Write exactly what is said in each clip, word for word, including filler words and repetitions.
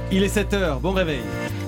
Il est sept heures, bon réveil.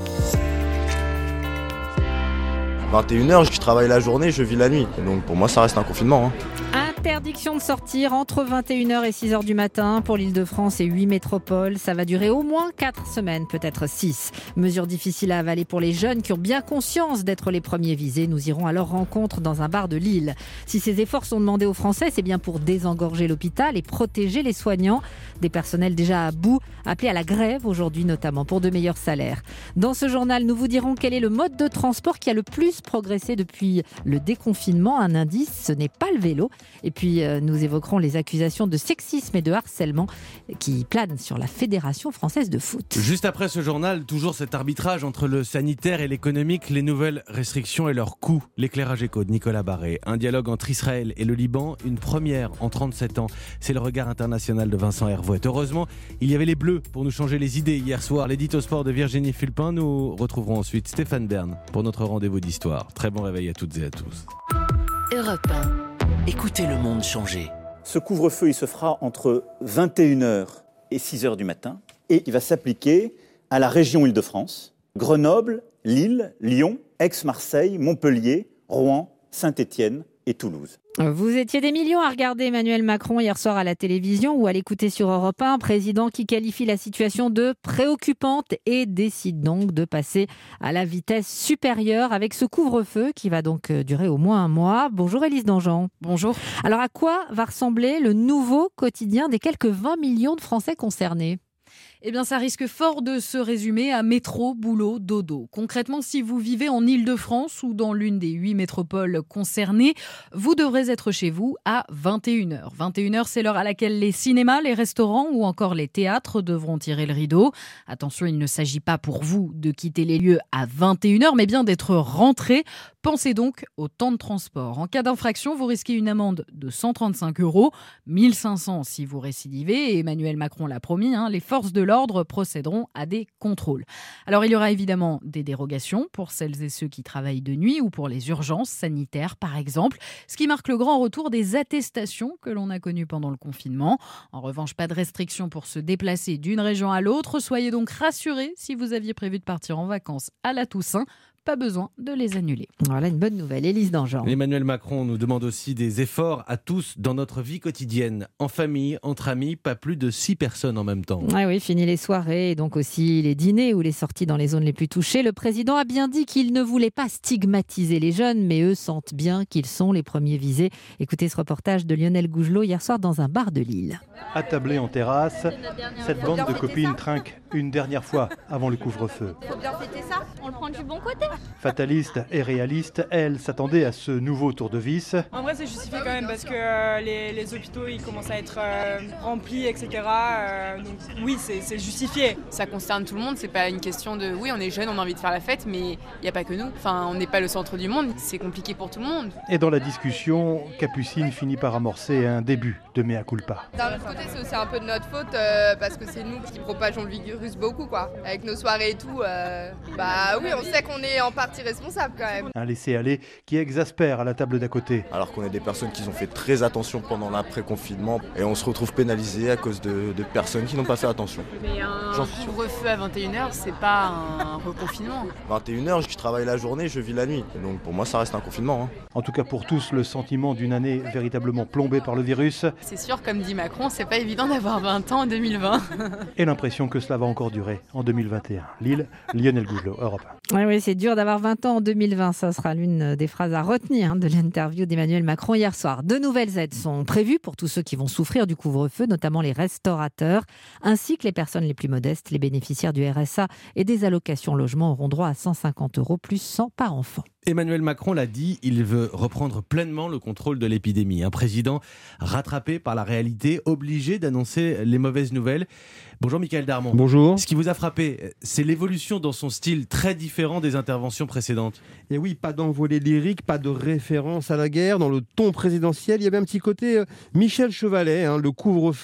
vingt et une heures, je travaille la journée, je vis la nuit. Donc pour moi, ça reste un confinement. Hein. Interdiction de sortir entre vingt et une heures et six heures du matin pour l'Île-de-France et huit métropoles. Ça va durer au moins quatre semaines, peut-être six. Mesure difficile à avaler pour les jeunes qui ont bien conscience d'être les premiers visés. Nous irons à leur rencontre dans un bar de Lille. Si ces efforts sont demandés aux Français, c'est bien pour désengorger l'hôpital et protéger les soignants. Des personnels déjà à bout, appelés à la grève aujourd'hui notamment pour de meilleurs salaires. Dans ce journal, nous vous dirons quel est le mode de transport qui a le plus progressé depuis le déconfinement. Un indice, ce n'est pas le vélo. Et puis, euh, nous évoquerons les accusations de sexisme et de harcèlement qui planent sur la Fédération française de foot. Juste après ce journal, toujours cet arbitrage entre le sanitaire et l'économique, les nouvelles restrictions et leurs coûts. L'éclairage éco de Nicolas Barré. Un dialogue entre Israël et le Liban, une première en trente-sept ans. C'est le regard international de Vincent Hervouet. Heureusement, il y avait les Bleus pour nous changer les idées hier soir. L'édito sport de Virginie Fulpin. Nous retrouverons ensuite Stéphane Bern pour notre rendez-vous d'histoire. Très bon réveil à toutes et à tous. Europe un. Écoutez le monde changer. Ce couvre-feu, il se fera entre vingt et une heures et six heures du matin et il va s'appliquer à la région Île-de-France, Grenoble, Lille, Lyon, Aix-Marseille, Montpellier, Rouen, Saint-Étienne et Toulouse. Vous étiez des millions à regarder Emmanuel Macron hier soir à la télévision ou à l'écouter sur Europe un, président qui qualifie la situation de préoccupante et décide donc de passer à la vitesse supérieure avec ce couvre-feu qui va donc durer au moins un mois. Bonjour Élise Dangean. Bonjour. Alors à quoi va ressembler le nouveau quotidien des quelques vingt millions de Français concernés ? Eh bien, ça risque fort de se résumer à métro, boulot, dodo. Concrètement, si vous vivez en Île-de-France ou dans l'une des huit métropoles concernées, vous devrez être chez vous à vingt et une heures. vingt et une heures, c'est l'heure à laquelle les cinémas, les restaurants ou encore les théâtres devront tirer le rideau. Attention, il ne s'agit pas pour vous de quitter les lieux à vingt et une heures, mais bien d'être rentré. Pensez donc au temps de transport. En cas d'infraction, vous risquez une amende de cent trente-cinq euros, mille cinq cents si vous récidivez. Et Emmanuel Macron l'a promis, hein, les forces de l'ordre procéderont à des contrôles. Alors, il y aura évidemment des dérogations pour celles et ceux qui travaillent de nuit ou pour les urgences sanitaires, par exemple, ce qui marque le grand retour des attestations que l'on a connues pendant le confinement. En revanche, pas de restriction pour se déplacer d'une région à l'autre. Soyez donc rassurés si vous aviez prévu de partir en vacances à la Toussaint. Pas besoin de les annuler. Voilà une bonne nouvelle. Élise Dangean. Emmanuel Macron nous demande aussi des efforts à tous dans notre vie quotidienne. En famille, entre amis, pas plus de six personnes en même temps. Ah oui, fini les soirées et donc aussi les dîners ou les sorties dans les zones les plus touchées. Le président a bien dit qu'il ne voulait pas stigmatiser les jeunes, mais eux sentent bien qu'ils sont les premiers visés. Écoutez ce reportage de Lionel Gougelot hier soir dans un bar de Lille. Attablé en terrasse, cette bande de copines trinque une dernière fois avant le couvre-feu. Faut bien fêter ça, on le prend du bon côté. Fataliste et réaliste, elle s'attendait à ce nouveau tour de vis. En vrai, c'est justifié quand même parce que euh, les, les hôpitaux ils commencent à être euh, remplis, et cetera. Euh, donc oui, c'est, c'est justifié. Ça concerne tout le monde, c'est pas une question de oui, on est jeune, on a envie de faire la fête, mais il n'y a pas que nous. Enfin, on n'est pas le centre du monde, c'est compliqué pour tout le monde. Et dans la discussion, Capucine finit par amorcer un début de mea culpa. D'un autre côté, c'est aussi un peu de notre faute euh, parce que c'est nous qui propageons le virus beaucoup, quoi. Avec nos soirées et tout, euh, bah oui, on sait qu'on est en partie responsable quand même. Un laisser-aller qui exaspère à la table d'à côté. Alors qu'on est des personnes qui ont fait très attention pendant l'après-confinement et on se retrouve pénalisés à cause de, de personnes qui n'ont pas fait attention. Mais un couvre-feu à vingt et une heures, c'est pas un reconfinement. vingt et une heures, je travaille la journée, je vis la nuit. Donc pour moi, ça reste un confinement. Hein. En tout cas pour tous, le sentiment d'une année véritablement plombée par le virus. C'est sûr, comme dit Macron, c'est pas évident d'avoir vingt ans en deux mille vingt. Et l'impression que cela va encore durer en deux mille vingt et un. Lille, Lionel Gougelot, Europe un. Oui, oui, c'est dur d'avoir vingt ans en deux mille vingt. Ça sera l'une des phrases à retenir hein, de l'interview d'Emmanuel Macron hier soir. De nouvelles aides sont prévues pour tous ceux qui vont souffrir du couvre-feu, notamment les restaurateurs, ainsi que les personnes les plus modestes. Les bénéficiaires du R S A et des allocations logement auront droit à cent cinquante euros plus cent par enfant. Emmanuel Macron l'a dit, il veut reprendre pleinement le contrôle de l'épidémie. Un président rattrapé par la réalité, obligé d'annoncer les mauvaises nouvelles. Bonjour Michaël Darmon. Bonjour. Ce qui vous a frappé, c'est l'évolution dans son style très différent des interventions précédentes. Et oui, pas d'envolée lyrique, pas de référence à la guerre. Dans le ton présidentiel, il y avait un petit côté euh, Michel Chevalet, hein, le couvre-feu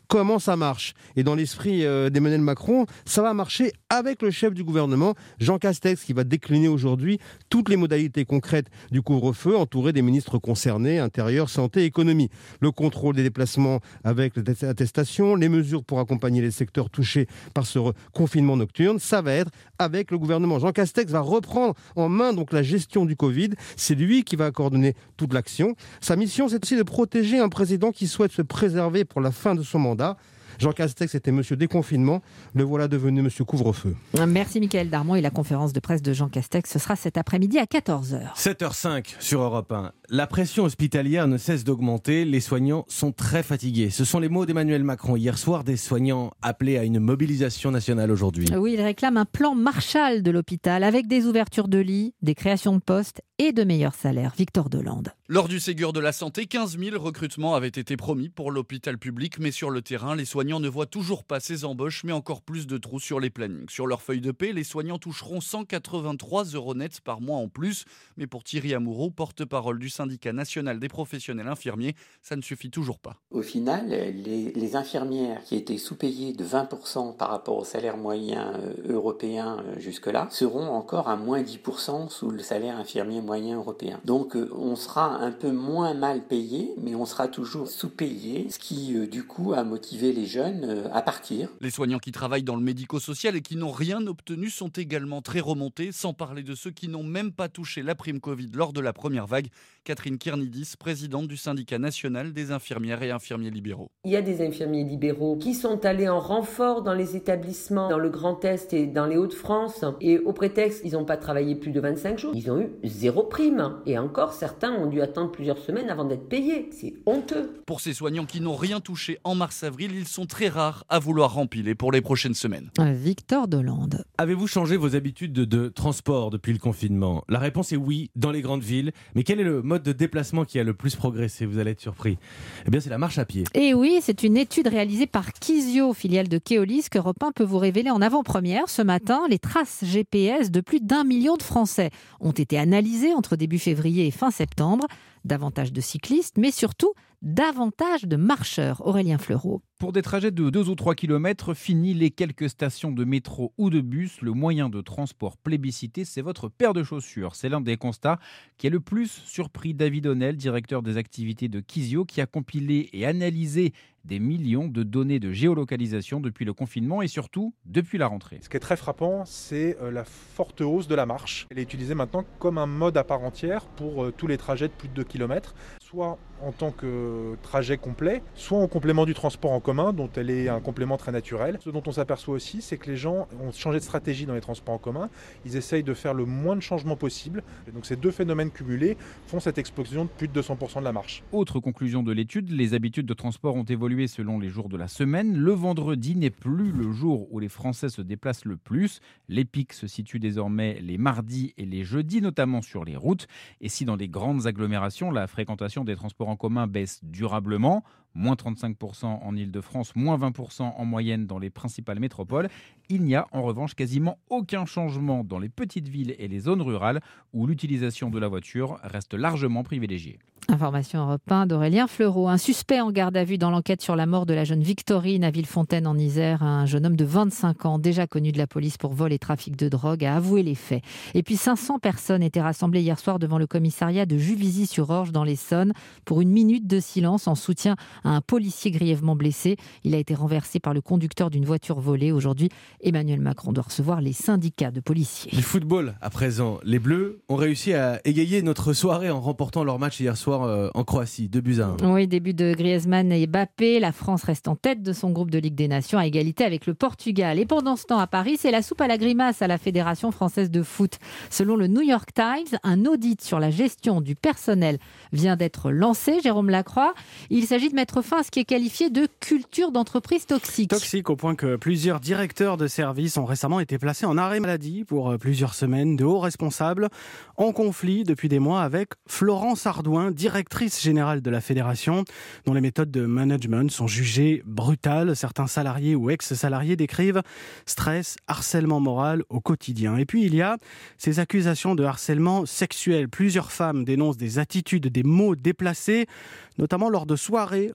comment ça marche. Et dans l'esprit euh, d'Emmanuel Macron, ça va marcher avec le chef du gouvernement, Jean Castex, qui va décliner aujourd'hui toutes les modalités concrètes du couvre-feu, entouré des ministres concernés, intérieur, santé, économie. Le contrôle des déplacements avec l'attestation, les mesures pour accompagner les secteurs touchés par ce confinement nocturne, ça va être avec le gouvernement. Jean Castex va reprendre en main donc la gestion du Covid. C'est lui qui va coordonner toute l'action. Sa mission, c'est aussi de protéger un président qui souhaite se préserver pour la fin de son mandat. Jean Castex était monsieur déconfinement, le voilà devenu monsieur couvre-feu. Merci Mickaël Darmon, et la conférence de presse de Jean Castex, ce sera cet après-midi à quatorze heures. sept heures cinq sur Europe un. La pression hospitalière ne cesse d'augmenter, les soignants sont très fatigués. Ce sont les mots d'Emmanuel Macron hier soir, des soignants appelés à une mobilisation nationale aujourd'hui. Oui, ils réclament un plan Marshall de l'hôpital avec des ouvertures de lits, des créations de postes et de meilleurs salaires. Victor Delande. Lors du Ségur de la Santé, quinze mille recrutements avaient été promis pour l'hôpital public, mais sur le terrain, les soignants ne voient toujours pas ces embauches, mais encore plus de trous sur les plannings. Sur leur feuille de paie, les soignants toucheront cent quatre-vingt-trois euros nets par mois en plus, mais pour Thierry Amoureau, porte-parole du syndicat national des professionnels infirmiers, ça ne suffit toujours pas. Au final, les, les infirmières qui étaient sous-payées de vingt pour cent par rapport au salaire moyen européen jusque-là, seront encore à moins dix pour cent sous le salaire infirmier moyen européen. Donc on sera un peu moins mal payé, mais on sera toujours sous-payé, ce qui du coup a motivé les jeunes à partir. Les soignants qui travaillent dans le médico-social et qui n'ont rien obtenu sont également très remontés, sans parler de ceux qui n'ont même pas touché la prime Covid lors de la première vague. Catherine Kiernidis, présidente du syndicat national des infirmières et infirmiers libéraux. Il y a des infirmiers libéraux qui sont allés en renfort dans les établissements, dans le Grand Est et dans les Hauts-de-France, et au prétexte qu'ils n'ont pas travaillé plus de vingt-cinq jours, ils ont eu zéro prime. Et encore, certains ont dû attendre plusieurs semaines avant d'être payés. C'est honteux. Pour ces soignants qui n'ont rien touché en mars-avril, ils sont très rares à vouloir rempiler pour les prochaines semaines. Victor Delande. Avez-vous changé vos habitudes de, de transport depuis le confinement ? La réponse est oui, dans les grandes villes. Mais quel est le mode de déplacement qui a le plus progressé ? Vous allez être surpris. Eh bien, c'est la marche à pied. Et oui, c'est une étude réalisée par Kizio, filiale de Keolis, que Europe un peut vous révéler en avant-première. Ce matin, les traces G P S de plus d'un million de Français ont été analysées entre début février et fin septembre. Davantage de cyclistes, mais surtout davantage de marcheurs. Aurélien Fleureau. Pour des trajets de deux ou trois kilomètres, fini les quelques stations de métro ou de bus. Le moyen de transport plébiscité, c'est votre paire de chaussures. C'est l'un des constats qui a le plus surpris David Honnel, directeur des activités de Kizio, qui a compilé et analysé des millions de données de géolocalisation depuis le confinement et surtout depuis la rentrée. Ce qui est très frappant, c'est la forte hausse de la marche. Elle est utilisée maintenant comme un mode à part entière pour tous les trajets de plus de deux kilomètres, soit en tant que trajet complet, soit en complément du transport en commun, dont elle est un complément très naturel. Ce dont on s'aperçoit aussi, c'est que les gens ont changé de stratégie dans les transports en commun. Ils essayent de faire le moins de changements possible. Et donc ces deux phénomènes cumulés font cette explosion de plus de deux cents pour cent de la marche. Autre conclusion de l'étude, les habitudes de transport ont évolué selon les jours de la semaine. Le vendredi n'est plus le jour où les Français se déplacent le plus. Les pics se situent désormais les mardis et les jeudis, notamment sur les routes. Et si dans les grandes agglomérations, la fréquentation des transports en commun baisse durablement, moins trente-cinq pour cent en Ile-de-France, moins vingt pour cent en moyenne dans les principales métropoles, il n'y a en revanche quasiment aucun changement dans les petites villes et les zones rurales où l'utilisation de la voiture reste largement privilégiée. Information Europe un d'Aurélien Fleureau. Un suspect en garde à vue dans l'enquête sur la mort de la jeune Victorine à Villefontaine en Isère. Un jeune homme de vingt-cinq ans, déjà connu de la police pour vol et trafic de drogue, a avoué les faits. Et puis cinq cents personnes étaient rassemblées hier soir devant le commissariat de Juvisy-sur-Orge dans l'Essonne pour une minute de silence en soutien à un policier grièvement blessé. Il a été renversé par le conducteur d'une voiture volée. Aujourd'hui, Emmanuel Macron doit recevoir les syndicats de policiers. Du football à présent. Les Bleus ont réussi à égayer notre soirée en remportant leur match hier soir en Croatie, deux buts à un. Oui, début de Griezmann et Mbappé. La France reste en tête de son groupe de Ligue des Nations à égalité avec le Portugal. Et pendant ce temps, à Paris, c'est la soupe à la grimace à la Fédération française de foot. Selon le New York Times, un audit sur la gestion du personnel vient d'être lancé. Jérôme Lacroix, il s'agit de mettre fin à ce qui est qualifié de culture d'entreprise toxique. Toxique au point que plusieurs directeurs de services ont récemment été placés en arrêt maladie pour plusieurs semaines. De hauts responsables en conflit depuis des mois avec Florence Ardouin, directrice générale de la fédération, dont les méthodes de management sont jugées brutales. Certains salariés ou ex-salariés décrivent stress, harcèlement moral au quotidien. Et puis il y a ces accusations de harcèlement sexuel. Plusieurs femmes dénoncent des attitudes, des mots déplacés, notamment lors de soirées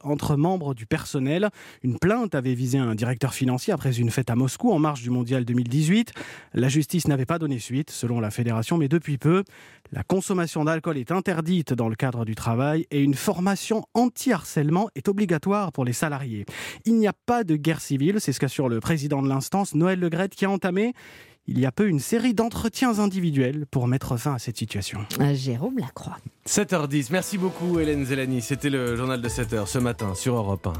entre membres du personnel. Une plainte avait visé un directeur financier après une fête à Moscou en marge du mondial deux mille dix-huit. La justice n'avait pas donné suite, selon la fédération, mais depuis peu, la consommation d'alcool est interdite dans le cadre du travail et une formation anti-harcèlement est obligatoire pour les salariés. Il n'y a pas de guerre civile, c'est ce qu'assure le président de l'instance, Noël Le Graët, qui a entamé il y a peu une série d'entretiens individuels pour mettre fin à cette situation. Jérôme Lacroix. sept heures dix, merci beaucoup Hélène Zélani. C'était le journal de sept heures ce matin sur Europe un.